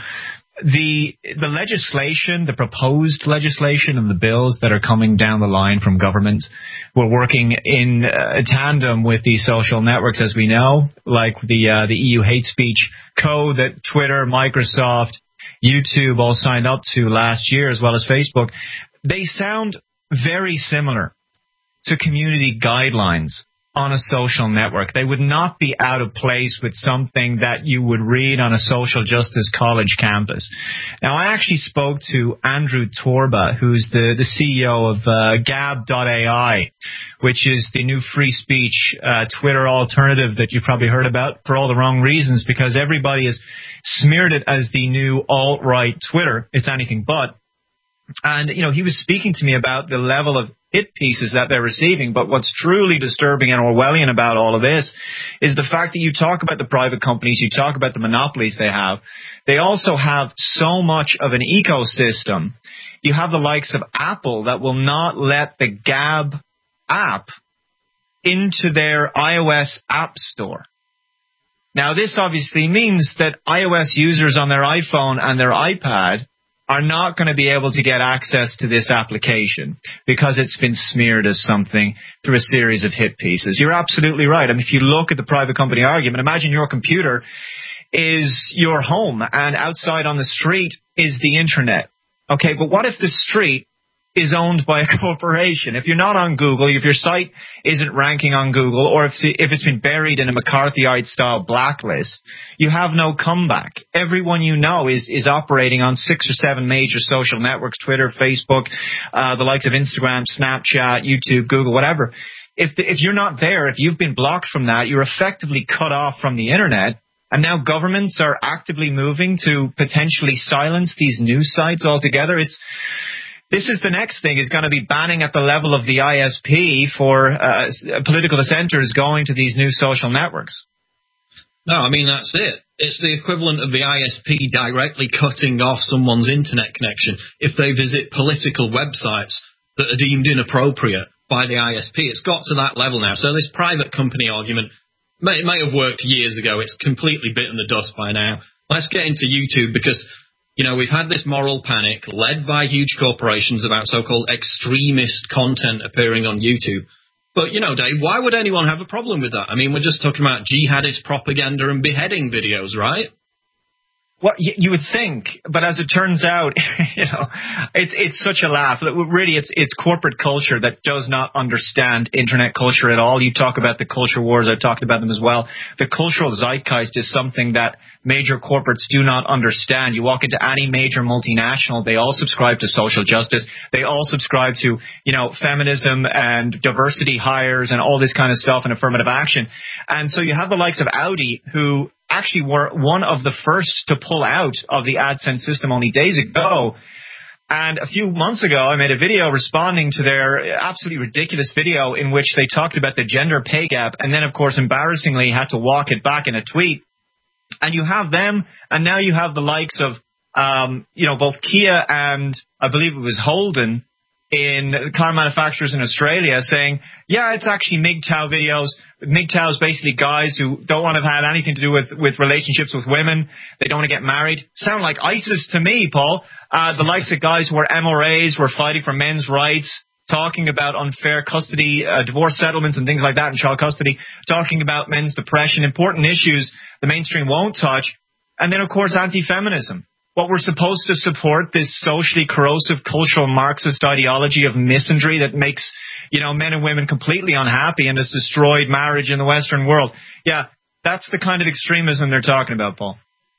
the legislation, the proposed legislation and the bills that are coming down the line from governments, we're working in tandem with these social networks, as we know, like the EU hate speech code that Twitter, Microsoft, YouTube all signed up to last year, as well as Facebook. They sound very similar to community guidelines on a social network. They would not be out of place with something that you would read on a social justice college campus. Now, I actually spoke to Andrew Torba, who's the CEO of Gab.ai, which is the new free speech Twitter alternative that you've probably heard about for all the wrong reasons, because everybody has smeared it as the new alt-right Twitter. It's anything but. And, you know, he was speaking to me about the level of hit pieces that they're receiving. But what's truly disturbing and Orwellian about all of this is the fact that you talk about the private companies, you talk about the monopolies they have. They also have so much of an ecosystem. You have the likes of Apple that will not let the Gab app into their iOS app store. Now, this obviously means that iOS users on their iPhone and their iPad are not going to be able to get access to this application because it's been smeared as something through a series of hit pieces. You're absolutely right. I mean, if you look at the private company argument, imagine your computer is your home and outside on the street is the internet. Okay, but what if the street is owned by a corporation? If you're not on Google, if your site isn't ranking on Google, or if it's been buried in a McCarthyite-style blacklist, you have no comeback. Everyone you know is operating on 6 or 7 major social networks, Twitter, Facebook, the likes of Instagram, Snapchat, YouTube, Google, whatever. If you're not there, if you've been blocked from that, you're effectively cut off from the internet. And now governments are actively moving to potentially silence these news sites altogether. This is the next thing, is going to be banning at the level of the ISP for political dissenters going to these new social networks. No, I mean, that's it. It's the equivalent of the ISP directly cutting off someone's internet connection if they visit political websites that are deemed inappropriate by the ISP. It's got to that level now. So this private company argument may have worked years ago. It's completely bitten the dust by now. Let's get into YouTube because, you know, we've had this moral panic led by huge corporations about so-called extremist content appearing on YouTube. But, you know, Dave, why would anyone have a problem with that? I mean, we're just talking about jihadist propaganda and beheading videos, right? Well, you would think, but as it turns out, you know, it's such a laugh. Really, it's corporate culture that does not understand internet culture at all. You talk about the culture wars. I've talked about them as well. The cultural zeitgeist is something that major corporates do not understand. You walk into any major multinational, they all subscribe to social justice. They all subscribe to, you know, feminism and diversity hires and all this kind of stuff and affirmative action. And so you have the likes of Audi, who actually were one of the first to pull out of the AdSense system only days ago. And a few months ago, I made a video responding to their absolutely ridiculous video in which they talked about the gender pay gap and then, of course, embarrassingly had to walk it back in a tweet. And you have them, and now you have the likes of, you know, both Kia and I believe it was Holden in car manufacturers in Australia saying, yeah, it's actually MGTOW videos. MGTOW is basically guys who don't want to have anything to do with relationships with women. They don't want to get married. Sound like ISIS to me, Paul. The likes of guys who are MRAs, who are fighting for men's rights, talking about unfair custody, divorce settlements and things like that in child custody, talking about men's depression, important issues the mainstream won't touch. And then, of course, anti-feminism. What we're supposed to support, this socially corrosive cultural Marxist ideology of misandry that makes, men and women completely unhappy and has destroyed marriage in the Western world. Yeah, that's the kind of extremism they're talking about, Paul.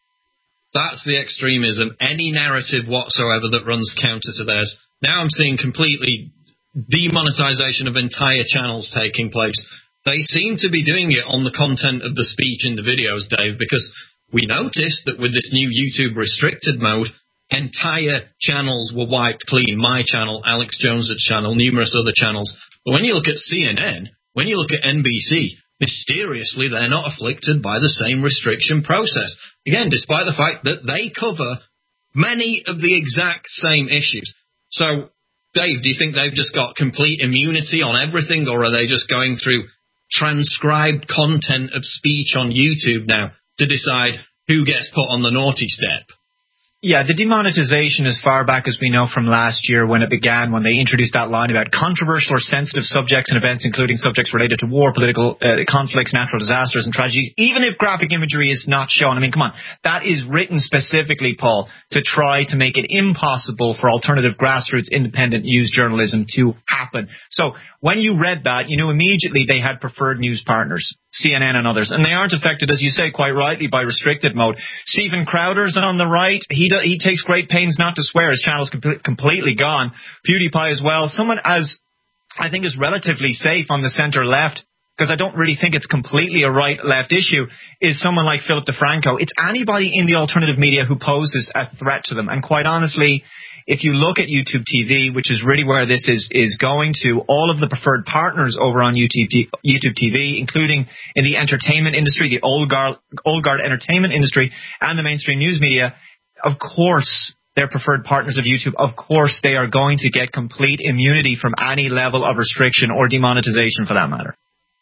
That's the extremism. Any narrative whatsoever that runs counter to theirs. Now I'm seeing completely demonetization of entire channels taking place. They seem to be doing it on the content of the speech in the videos, Dave, because we noticed that with this new YouTube restricted mode, entire channels were wiped clean. My channel, Alex Jones' channel, numerous other channels. But when you look at CNN, when you look at NBC, mysteriously they're not afflicted by the same restriction process. Again, despite the fact that they cover many of the exact same issues. So, Dave, do you think they've just got complete immunity on everything, or are they just going through transcribed content of speech on YouTube now to decide who gets put on the naughty step? Yeah, the demonetization as far back as we know from last year when it began, when they introduced that line about controversial or sensitive subjects and events, including subjects related to war, political conflicts, natural disasters and tragedies, even if graphic imagery is not shown. I mean, come on. That is written specifically, Paul, to try to make it impossible for alternative grassroots independent news journalism to happen. So when you read that, you knew immediately they had preferred news partners, CNN and others, and they aren't affected, as you say quite rightly, by restricted mode. Stephen Crowder's on the right. He takes great pains not to swear. His channel's completely gone. PewDiePie as well. Someone as I think is relatively safe on the center left, because I don't really think it's completely a right-left issue, is someone like Philip DeFranco. It's anybody in the alternative media who poses a threat to them. And quite honestly, if you look at YouTube TV, which is really where this is going to, all of the preferred partners over on YouTube TV, including in the entertainment industry, the old guard entertainment industry, and the mainstream news media, of course, they're preferred partners of YouTube. Of course, they are going to get complete immunity from any level of restriction or demonetization for that matter.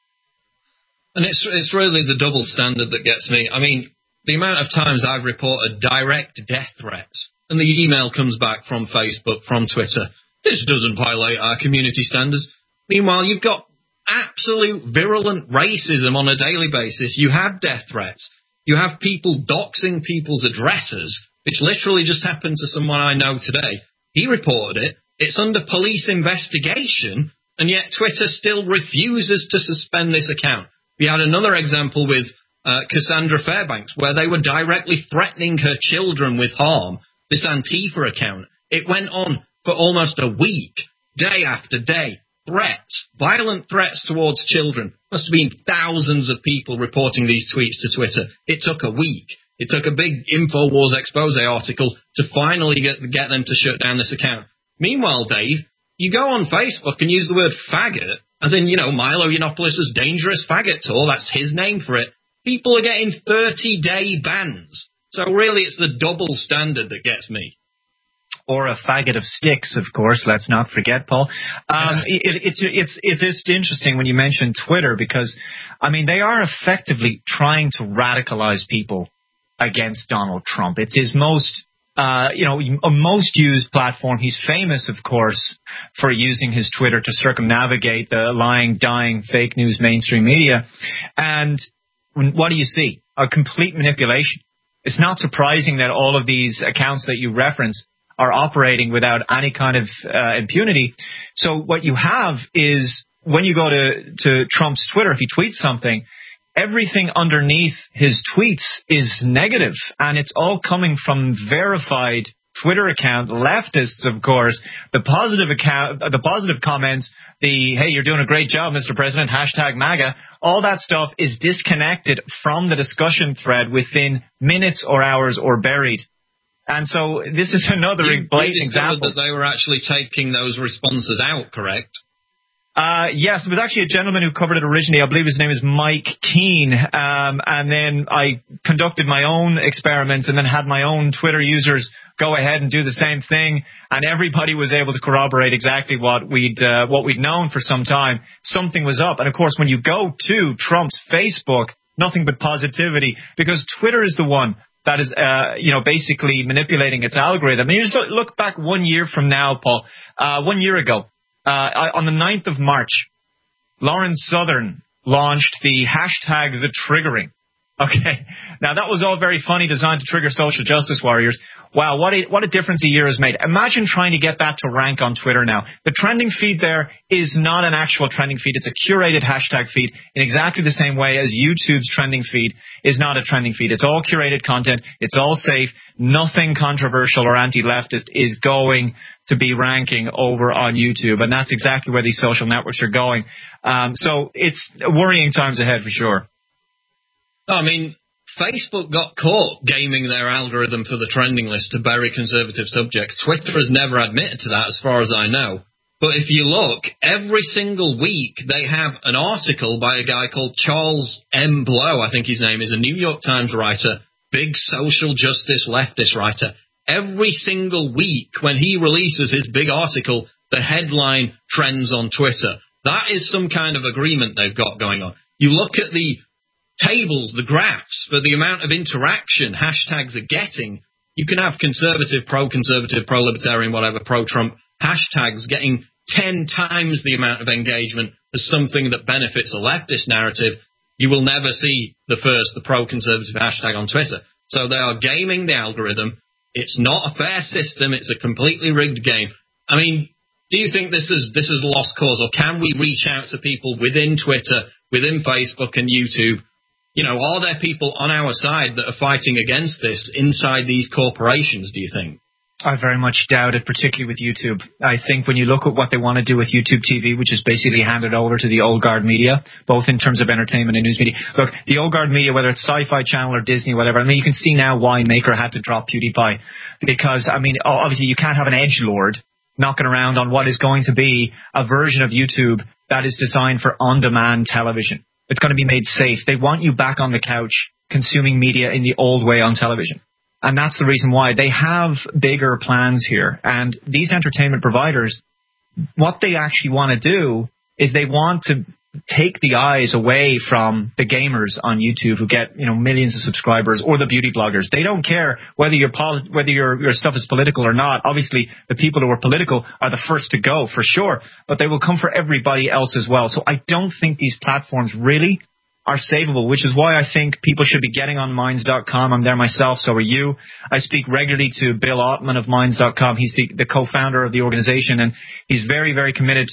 And it's really the double standard that gets me. I mean, the amount of times I've reported direct death threats, and the email comes back from Facebook, from Twitter, this doesn't violate our community standards. Meanwhile, you've got absolute virulent racism on a daily basis. You have death threats. You have people doxing people's addresses, which literally just happened to someone I know today. He reported it. It's under police investigation, and yet Twitter still refuses to suspend this account. We had another example with Cassandra Fairbanks, where they were directly threatening her children with harm. This Antifa account, it went on for almost a week, day after day. Threats, violent threats towards children. Must have been thousands of people reporting these tweets to Twitter. It took a week. It took a big InfoWars expose article to finally get them to shut down this account. Meanwhile, Dave, you go on Facebook and use the word faggot, as in, Milo Yiannopoulos' dangerous faggot tour, that's his name for it. People are getting 30-day bans. So really, it's the double standard that gets me. Or a faggot of sticks, of course. Let's not forget, Paul. It's interesting when you mention Twitter because, I mean, they are effectively trying to radicalize people against Donald Trump. It's his most used platform. He's famous, of course, for using his Twitter to circumnavigate the lying, dying, fake news mainstream media. And what do you see? A complete manipulation. It's not surprising that all of these accounts that you reference are operating without any kind of impunity. So what you have is when you go to Trump's Twitter, if he tweets something, everything underneath his tweets is negative, and it's all coming from verified Twitter account, leftists, of course. The positive comments, hey, you're doing a great job, Mr. President, #MAGA, all that stuff is disconnected from the discussion thread within minutes or hours or buried. And so this is another blatant example. That they were actually taking those responses out, correct? Yes, there was actually a gentleman who covered it originally. I believe his name is Mike Keane. And then I conducted my own experiments and then had my own Twitter users go ahead and do the same thing. And everybody was able to corroborate exactly what we'd known for some time. Something was up. And of course, when you go to Trump's Facebook, nothing but positivity, because Twitter is the one that is, basically manipulating its algorithm. I mean, you just look back 1 year from now, Paul, 1 year ago. On the 9th of March, Lauren Southern launched the hashtag The Triggering. Okay. Now, that was all very funny, designed to trigger social justice warriors. Wow, what a difference a year has made. Imagine trying to get that to rank on Twitter now. The trending feed there is not an actual trending feed. It's a curated hashtag feed in exactly the same way as YouTube's trending feed is not a trending feed. It's all curated content. It's all safe. Nothing controversial or anti-leftist is going to be ranking over on YouTube. And that's exactly where these social networks are going. So it's worrying times ahead for sure. I mean, Facebook got caught gaming their algorithm for the trending list to bury conservative subjects. Twitter has never admitted to that, as far as I know. But if you look, every single week they have an article by a guy called Charles M. Blow, I think his name is, a New York Times writer, big social justice leftist writer. Every single week when he releases his big article, the headline trends on Twitter. That is some kind of agreement they've got going on. You look at the tables, the graphs, for the amount of interaction hashtags are getting. You can have conservative, pro-libertarian, whatever, pro-Trump hashtags getting 10 times the amount of engagement as something that benefits a leftist narrative. You will never see the pro-conservative hashtag on Twitter. So they are gaming the algorithm. It's not a fair system. It's a completely rigged game. I mean, do you think this is a lost cause, or can we reach out to people within Twitter, within Facebook and YouTube? You know, are there people on our side that are fighting against this inside these corporations, do you think? I very much doubt it, particularly with YouTube. I think when you look at what they want to do with YouTube TV, which is basically handed over to the old guard media, both in terms of entertainment and news media. Look, the old guard media, whether it's Sci-Fi Channel or Disney, whatever, I mean, you can see now why Maker had to drop PewDiePie. Because, I mean, obviously you can't have an edgelord knocking around on what is going to be a version of YouTube that is designed for on-demand television. It's going to be made safe. They want you back on the couch consuming media in the old way on television. And that's the reason why they have bigger plans here. And these entertainment providers, what they actually want to do is they want to take the eyes away from the gamers on YouTube who get, you know, millions of subscribers, or the beauty bloggers. They don't care whether your stuff is political or not. Obviously, the people who are political are the first to go, for sure, but they will come for everybody else as well. So I don't think these platforms really are savable, which is why I think people should be getting on Minds.com. I'm there myself, so are you. I speak regularly to Bill Ottman of Minds.com. He's the co-founder of the organization, and he's very, very committed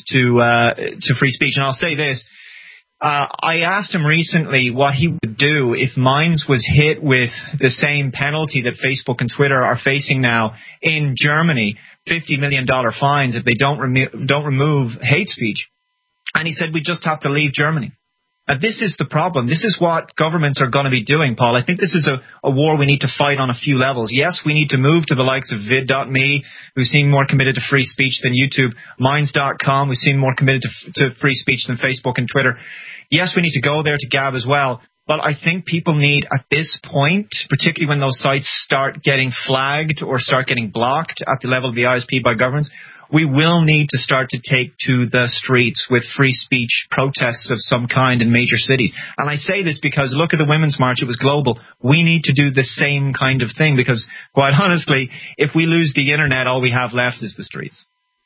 to free speech. And I'll say this. I asked him recently what he would do if Minds was hit with the same penalty that Facebook and Twitter are facing now in Germany, $50 million fines if they don't remove hate speech. And he said, we just have to leave Germany. This is the problem. This is what governments are going to be doing, Paul. I think this is a war we need to fight on a few levels. Yes, we need to move to the likes of vid.me, who seem more committed to free speech than YouTube, Minds.com, who seem more committed to free speech than Facebook and Twitter. Yes, we need to go there to Gab as well. But I think people need, at this point, particularly when those sites start getting flagged or start getting blocked at the level of the ISP by governments, we will need to start to take to the streets with free speech protests of some kind in major cities. And I say this because look at the Women's March. It was global. We need to do the same kind of thing because, quite honestly, if we lose the internet, all we have left is the streets.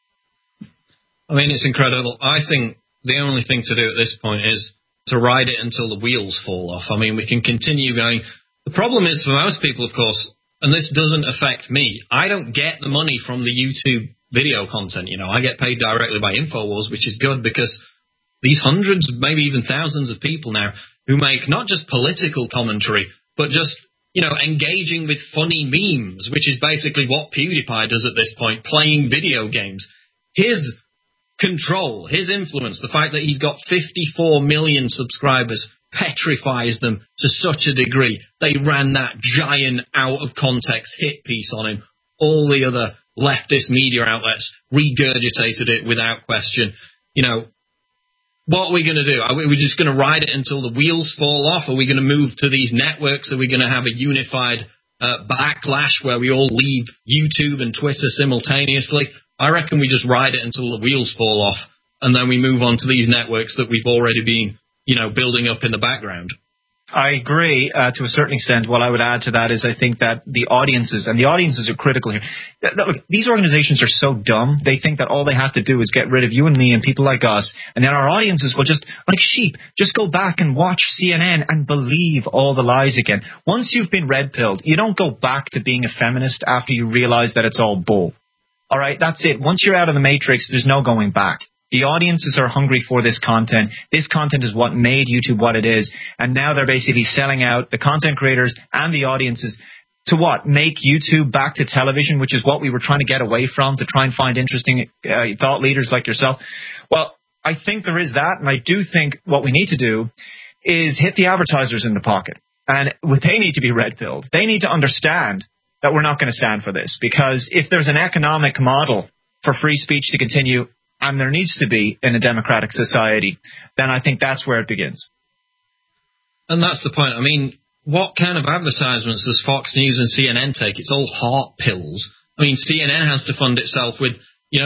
I mean, it's incredible. I think the only thing to do at this point is to ride it until the wheels fall off. I mean, we can continue going. The problem is for most people, of course, and this doesn't affect me, I don't get the money from the YouTube video content. You know, I get paid directly by InfoWars, which is good because these hundreds, maybe even thousands of people now who make not just political commentary, but just, you know, engaging with funny memes, which is basically what PewDiePie does at this point, playing video games. His control, his influence, the fact that he's got 54 million subscribers petrifies them to such a degree. They ran that giant out-of-context hit piece on him. All the other leftist media outlets regurgitated it without question. You know, what are we going to do? Are we just going to ride it until the wheels fall off? Are we going to move to these networks? Are we going to have a unified backlash where we all leave YouTube and Twitter simultaneously? I reckon we just ride it until the wheels fall off, and then we move on to these networks that we've already been, you know, building up in the background. I agree to a certain extent. What I would add to that is I think that the audiences are critical here. Look, these organizations are so dumb. They think that all they have to do is get rid of you and me and people like us, and then our audiences will just, like sheep, just go back and watch CNN and believe all the lies again. Once you've been red-pilled, you don't go back to being a feminist after you realize that it's all bull. All right, that's it. Once you're out of the matrix, there's no going back. The audiences are hungry for this content. This content is what made YouTube what it is. And now they're basically selling out the content creators and the audiences to what? Make YouTube back to television, which is what we were trying to get away from, to try and find interesting thought leaders like yourself. Well, I think there is that. And I do think what we need to do is hit the advertisers in the pocket. And they need to be red-pilled. They need to understand that we're not going to stand for this. Because if there's an economic model for free speech to continue, and there needs to be in a democratic society, then I think that's where it begins. And that's the point. I mean, what kind of advertisements does Fox News and CNN take? It's all heart pills. I mean, CNN has to fund itself with,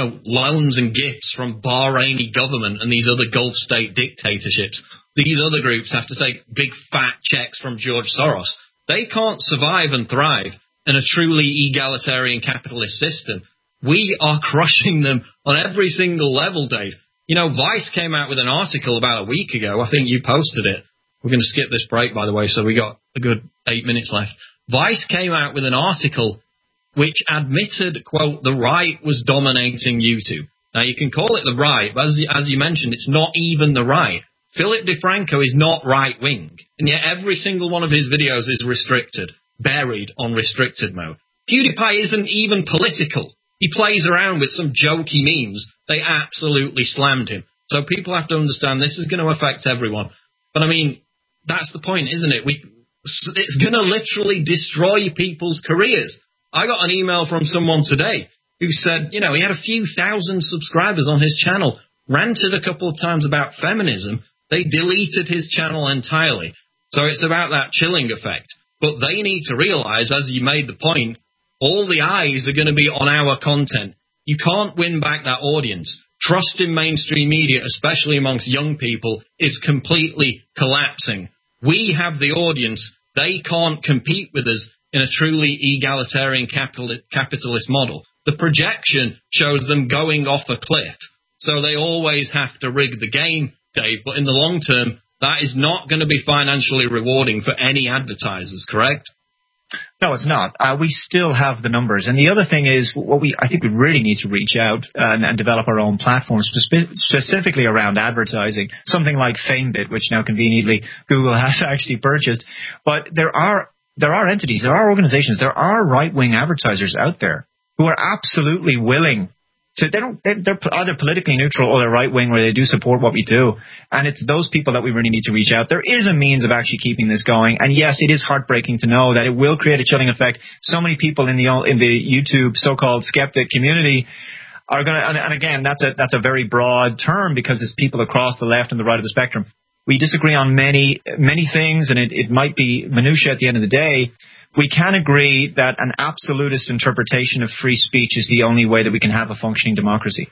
loans and gifts from Bahraini government and these other Gulf state dictatorships. These other groups have to take big fat checks from George Soros. They can't survive and thrive in a truly egalitarian capitalist system. We are crushing them on every single level, Dave. Vice came out with an article about a week ago. I think you posted it. We're going to skip this break, by the way, so we got a good 8 minutes left. Vice came out with an article which admitted, quote, the right was dominating YouTube. Now, you can call it the right, but as you mentioned, it's not even the right. Philip DeFranco is not right-wing, and yet every single one of his videos is restricted, buried on restricted mode. PewDiePie isn't even political. He plays around with some jokey memes. They absolutely slammed him. So people have to understand this is going to affect everyone. But, I mean, that's the point, isn't it? It's going to literally destroy people's careers. I got an email from someone today who said, he had a few thousand subscribers on his channel, ranted a couple of times about feminism. They deleted his channel entirely. So it's about that chilling effect. But they need to realize, as you made the point, all the eyes are going to be on our content. You can't win back that audience. Trust in mainstream media, especially amongst young people, is completely collapsing. We have the audience. They can't compete with us in a truly egalitarian capitalist model. The projection shows them going off a cliff. So they always have to rig the game, Dave. But in the long term, that is not going to be financially rewarding for any advertisers, correct? No, it's not. We still have the numbers. And the other thing is, I think we really need to reach out and develop our own platforms, specifically around advertising, something like FameBit, which now conveniently Google has actually purchased. But there are entities, there are organizations, there are right-wing advertisers out there who are absolutely willing to, they're either politically neutral or they're right-wing where they do support what we do. And it's those people that we really need to reach out. There is a means of actually keeping this going. And yes, it is heartbreaking to know that it will create a chilling effect. So many people in the YouTube so-called skeptic community are going to, and again, that's a very broad term because it's people across the left and the right of the spectrum. We disagree on many things, and it might be minutiae at the end of the day. We can agree that an absolutist interpretation of free speech is the only way that we can have a functioning democracy.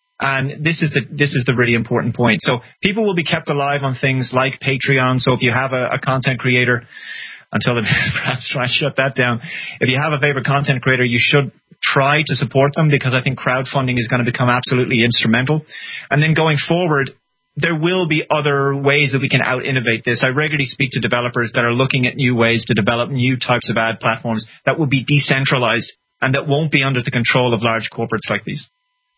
And this is the really important point. So people will be kept alive on things like Patreon. So if you have a content creator, until they perhaps try and shut that down, if you have a favorite content creator, you should try to support them because I think crowdfunding is going to become absolutely instrumental. And then going forward, there will be other ways that we can out-innovate this. I regularly speak to developers that are looking at new ways to develop new types of ad platforms that will be decentralized and that won't be under the control of large corporates like these.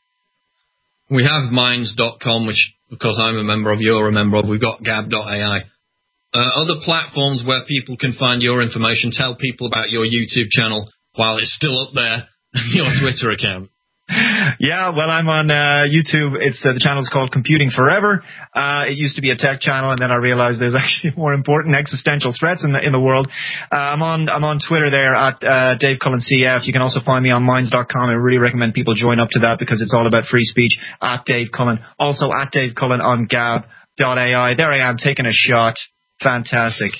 We have Minds.com, which, of course, I'm a member of, you're a member of. We've got Gab.ai. Other platforms where people can find your information, tell people about your YouTube channel while it's still up there, and your Twitter account. Yeah, well, I'm on YouTube. The channel's called Computing Forever. It used to be a tech channel, and then I realized there's actually more important existential threats in the world. I'm on Twitter there at Dave Cullen CF. You can also find me on Minds.com. I really recommend people join up to that because it's all about free speech. At Dave Cullen, also at Dave Cullen on Gab.ai. There I am taking a shot. Fantastic.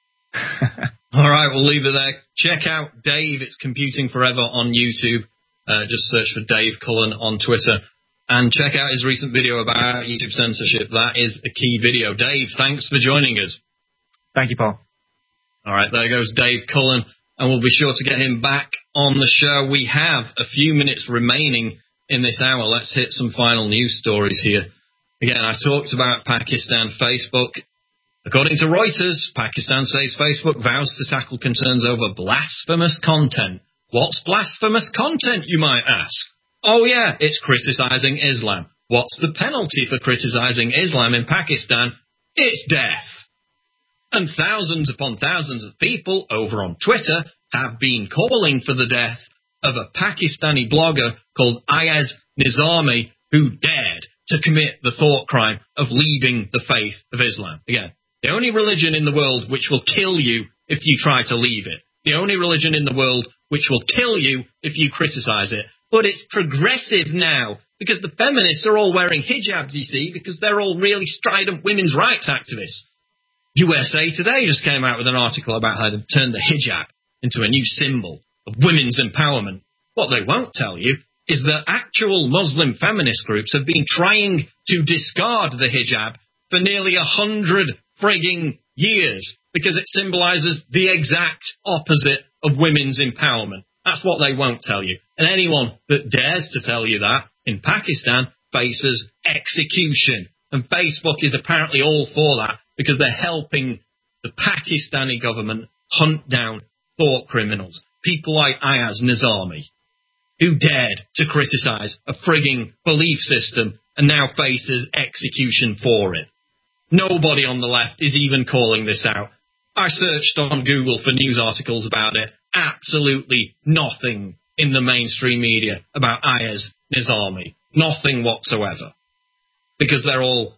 All right, we'll leave it there. Check out Dave. It's Computing Forever on YouTube. Just search for Dave Cullen on Twitter and check out his recent video about YouTube censorship. That is a key video. Dave, thanks for joining us. Thank you, Paul. All right, there goes Dave Cullen, and we'll be sure to get him back on the show. We have a few minutes remaining in this hour. Let's hit some final news stories here. Again, I talked about Pakistan Facebook. According to Reuters, Pakistan says Facebook vows to tackle concerns over blasphemous content. What's blasphemous content, you might ask? Oh yeah, it's criticizing Islam. What's the penalty for criticizing Islam in Pakistan? It's death. And thousands upon thousands of people over on Twitter have been calling for the death of a Pakistani blogger called Ayaz Nizami, who dared to commit the thought crime of leaving the faith of Islam. Again, the only religion in the world which will kill you if you try to leave it. The only religion in the world which will kill you if you criticize it. But it's progressive now, because the feminists are all wearing hijabs, you see, because they're all really strident women's rights activists. USA Today just came out with an article about how they've turned the hijab into a new symbol of women's empowerment. What they won't tell you is that actual Muslim feminist groups have been trying to discard the hijab for nearly 100 frigging years, because it symbolizes the exact opposite of women's empowerment. That's what they won't tell you. And anyone that dares to tell you that in Pakistan faces execution. And Facebook is apparently all for that, because they're helping the Pakistani government hunt down thought criminals. People like Ayaz Nizami, who dared to criticize a frigging belief system and now faces execution for it. Nobody on the left is even calling this out. I searched on Google for news articles about it. Absolutely nothing in the mainstream media about Ayaz Nizami. Nothing whatsoever. Because they're all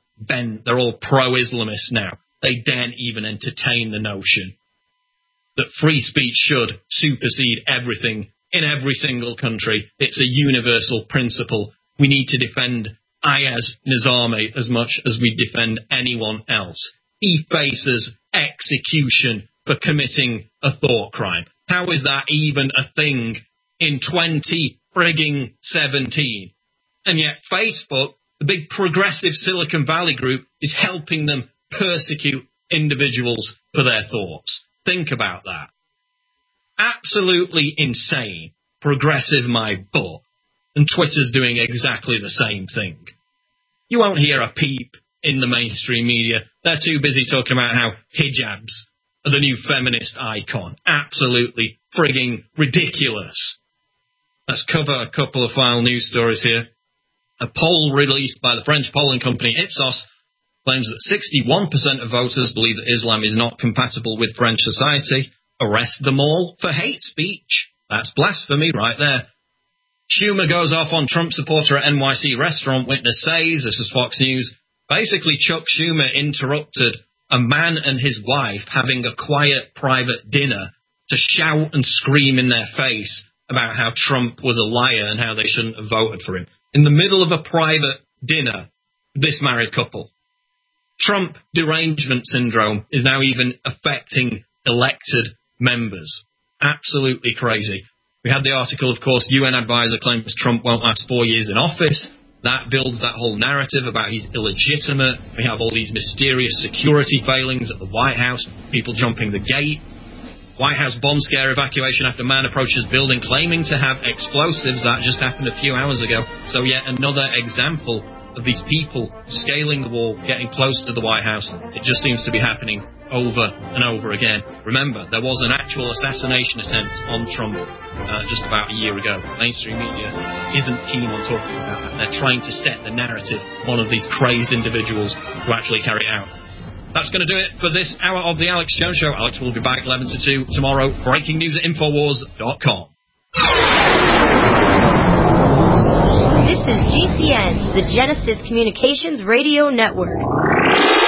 pro-Islamist now. They daren't even entertain the notion that free speech should supersede everything in every single country. It's a universal principle. We need to defend Ayaz Nizami as much as we defend anyone else. He faces execution for committing a thought crime. How is that even a thing in 2017? And yet Facebook, the big progressive Silicon Valley group, is helping them persecute individuals for their thoughts. Think about that. Absolutely insane. Progressive my butt. And Twitter's doing exactly the same thing. You won't hear a peep in the mainstream media. They're too busy talking about how hijabs are the new feminist icon. Absolutely frigging ridiculous. Let's cover a couple of final news stories here. A poll released by the French polling company Ipsos claims that 61% of voters believe that Islam is not compatible with French society. Arrest them all for hate speech. That's blasphemy right there. Schumer goes off on Trump supporter at NYC restaurant. Witness says, this is Fox News, basically Chuck Schumer interrupted a man and his wife having a quiet private dinner to shout and scream in their face about how Trump was a liar and how they shouldn't have voted for him. In the middle of a private dinner, this married couple. Trump derangement syndrome is now even affecting elected members. Absolutely crazy. We had the article, of course, UN advisor claims Trump won't last 4 years in office. That builds that whole narrative about he's illegitimate. We have all these mysterious security failings at the White House, people jumping the gate. White House bomb scare evacuation after man approaches building claiming to have explosives. That just happened a few hours ago. So yet another example of these people scaling the wall, getting close to the White House. It just seems to be happening over and over again. Remember, there was an actual assassination attempt on Trump just about a year ago. Mainstream media isn't keen on talking about that. They're trying to set the narrative on one of these crazed individuals who actually carry it out. That's going to do it for this hour of the Alex Jones Show. Alex will be back 11 to 2 tomorrow. Breaking news at Infowars.com. This is GCN, the Genesis Communications Radio Network.